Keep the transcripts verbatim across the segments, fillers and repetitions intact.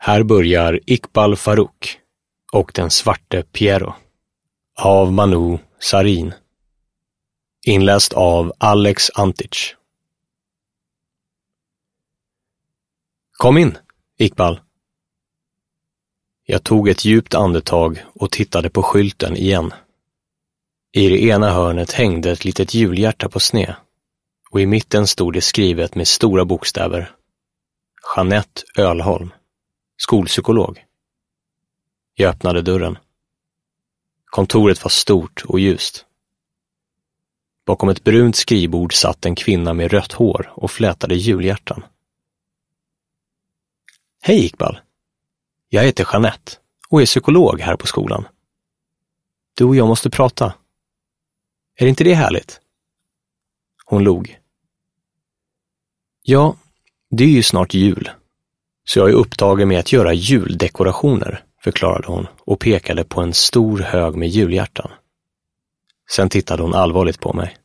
Här börjar Iqbal Farooq och den svarte Piero av Manu Sarin. Inläst av Alex Antic. Kom in, Iqbal. Jag tog ett djupt andetag och tittade på skylten igen. I det ena hörnet hängde ett litet julhjärta på sned och i mitten stod det skrivet med stora bokstäver: Jeanette Ölholm, skolpsykolog. Jag öppnade dörren. Kontoret var stort och ljust. Bakom ett brunt skrivbord satt en kvinna med rött hår och flätade julhjärtan. Hej Iqbal. Jag heter Jeanette och är psykolog här på skolan. Du och jag måste prata. Är inte det härligt? Hon log. Ja, det är ju snart jul. Så jag är upptagen med att göra juldekorationer, förklarade hon och pekade på en stor hög med julhjärtan. Sen tittade hon allvarligt på mig.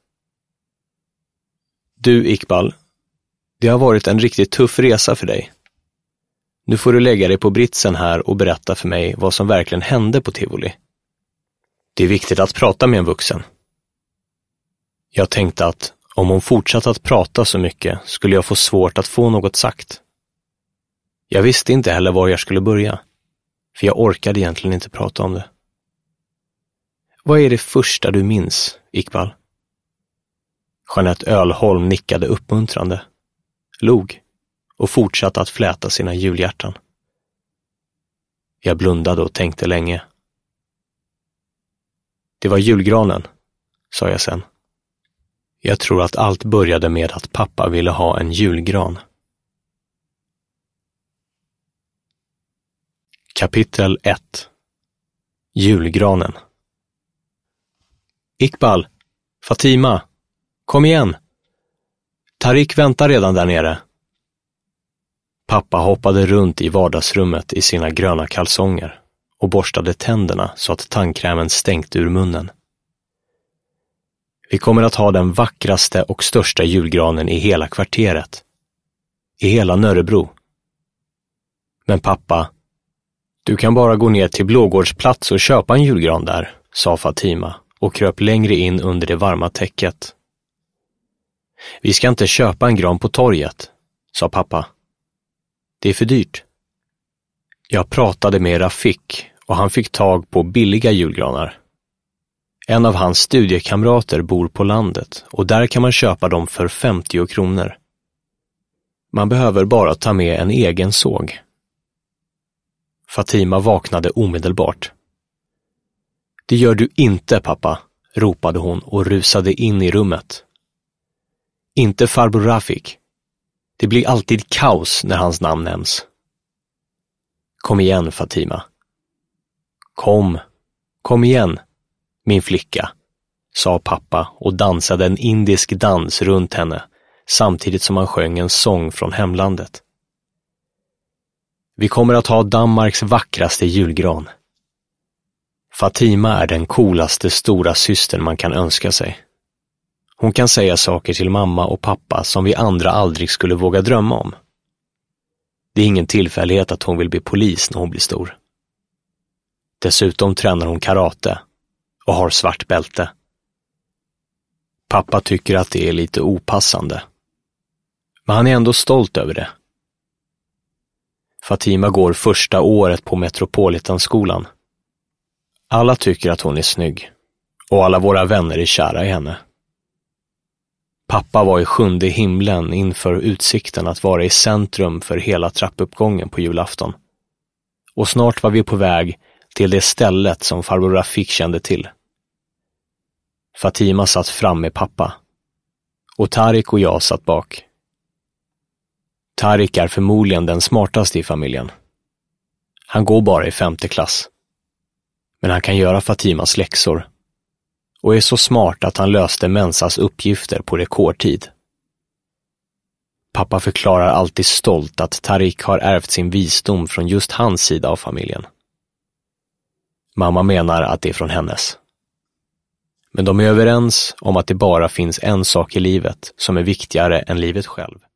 Du Iqbal, det har varit en riktigt tuff resa för dig. Nu får du lägga dig på britsen här och berätta för mig vad som verkligen hände på Tivoli. Det är viktigt att prata med en vuxen. Jag tänkte att om hon fortsatte att prata så mycket skulle jag få svårt att få något sagt. Jag visste inte heller var jag skulle börja, för jag orkade egentligen inte prata om det. Vad är det första du minns, Iqbal? Jeanette Ölholm nickade uppmuntrande, log och fortsatte att fläta sina julhjärtan. Jag blundade och tänkte länge. Det var julgranen, sa jag sen. Jag tror att allt började med att pappa ville ha en julgran. Kapitel ett. Julgranen. Iqbal, Fatima, kom igen. Tariq väntar redan där nere. Pappa hoppade runt i vardagsrummet i sina gröna kalsonger och borstade tänderna så att tandkrämen stänkte ur munnen. Vi kommer att ha den vackraste och största julgranen i hela kvarteret. I hela Nörrebro. Men pappa, du kan bara gå ner till Blågårdsplats och köpa en julgran där, sa Fatima och kröp längre in under det varma täcket. Vi ska inte köpa en gran på torget, sa pappa. Det är för dyrt. Jag pratade med Rafik och han fick tag på billiga julgranar. En av hans studiekamrater bor på landet och där kan man köpa dem för femtio kronor. Man behöver bara ta med en egen såg. Fatima vaknade omedelbart. Det gör du inte, pappa, ropade hon och rusade in i rummet. Inte farbror Rafik. Det blir alltid kaos när hans namn nämns. Kom igen, Fatima. Kom, kom igen, min flicka, sa pappa och dansade en indisk dans runt henne samtidigt som han sjöng en sång från hemlandet. Vi kommer att ha Danmarks vackraste julgran. Fatima är den coolaste stora systern man kan önska sig. Hon kan säga saker till mamma och pappa som vi andra aldrig skulle våga drömma om. Det är ingen tillfällighet att hon vill bli polis när hon blir stor. Dessutom tränar hon karate och har svart bälte. Pappa tycker att det är lite opassande. Men han är ändå stolt över det. Fatima går första året på Metropolitanskolan. Alla tycker att hon är snygg och alla våra vänner är kära i henne. Pappa var i sjunde himlen inför utsikten att vara i centrum för hela trappuppgången på julafton. Och snart var vi på väg till det stället som farbror Rafik kände till. Fatima satt fram med pappa och Tariq och jag satt bak. Tariq är förmodligen den smartaste i familjen. Han går bara i femte klass. Men han kan göra Fatimas läxor och är så smart att han löste Mensas uppgifter på rekordtid. Pappa förklarar alltid stolt att Tariq har ärvt sin visdom från just hans sida av familjen. Mamma menar att det är från hennes. Men de är överens om att det bara finns en sak i livet som är viktigare än livet själv.